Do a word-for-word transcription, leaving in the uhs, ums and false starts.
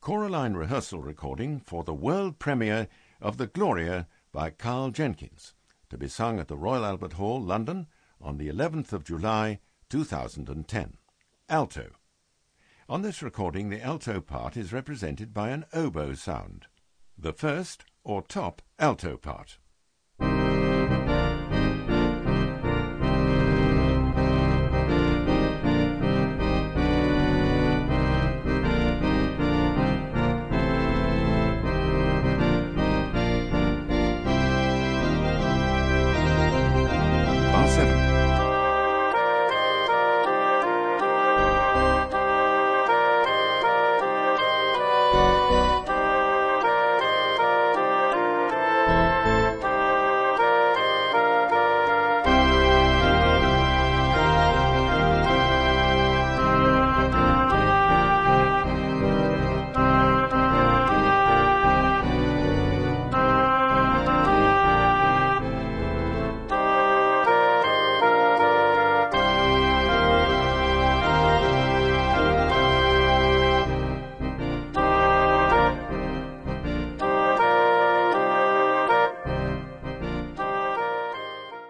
Choraline rehearsal recording for the world premiere of The Gloria by Carl Jenkins, to be sung at the Royal Albert Hall, London, on the eleventh of July, two thousand ten. Alto. On this recording, the alto part is represented by an oboe sound, the first or top alto part.